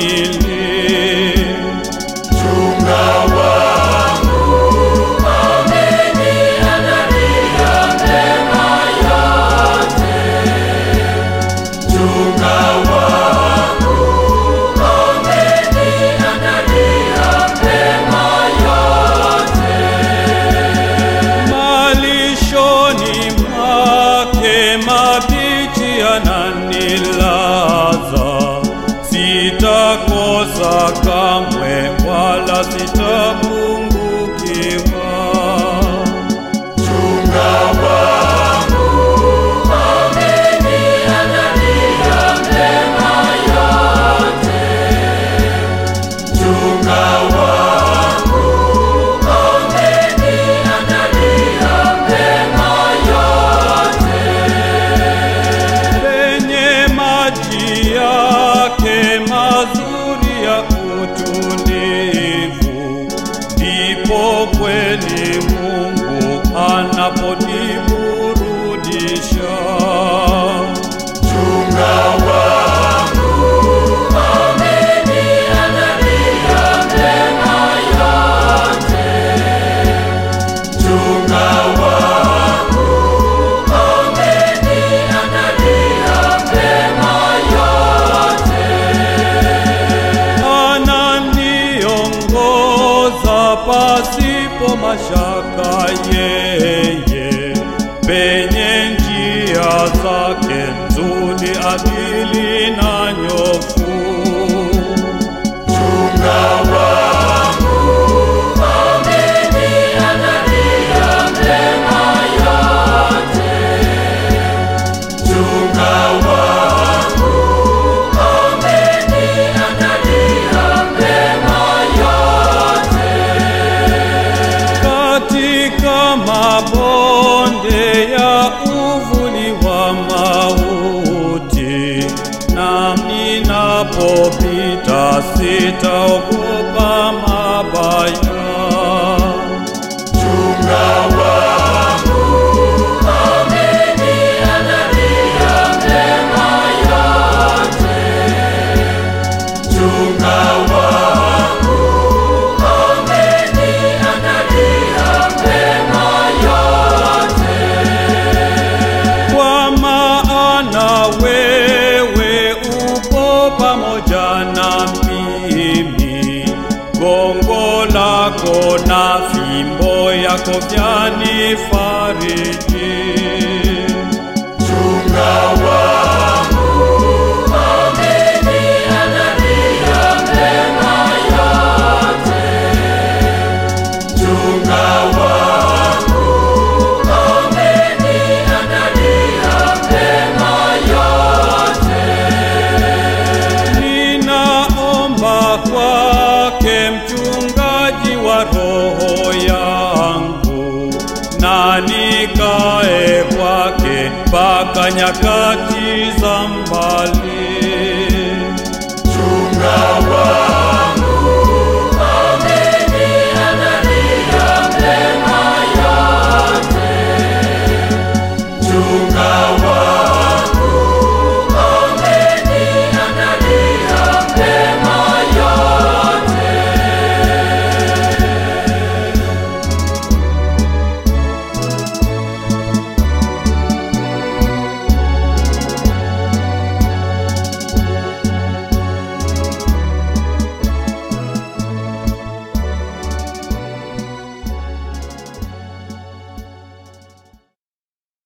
kamili. Mchunga wangu ameniandalia mema yote. Mchunga wangu ameniandalia mema yote. Malishoni mwake mabichi ananilaza, sitakosa kamwe wala sitapungukiwa. Mchunga wangu ameniandalia mema yote. Mchunga wangu ameniandalia mema yote. Penye maji yake mazuri ya utulivu, ndipo kweli Mungu anaponiburudisha. Mchunga wangu ameniandalia mema yote. Mchunga wangu ameniandalia mema yote. Ananiongoza pasipo mashaka yeye, penye njia zake nzuri, adili na nyofu. Mchunga wangu ameniandalia mema yote. Mchunga wangu ameniandalia mema yote. Katika mabonde ya uvuli wa mauti, nami napopita sitaogopa mabaya. Mchunga wangu ameniandalia mema yote. Mchunga wangu ameniandalia mema yote. Kwa maana wewe upo pamoja na mimi, gongo lako na fimbo yako vyanifariji. Mchunga wangu ameniandalia mema yote. Mchunga wangu ameniandalia mema yote. Ninaomba kwake mchungaji wa roho yangu, na nikae kwake mpaka nyakati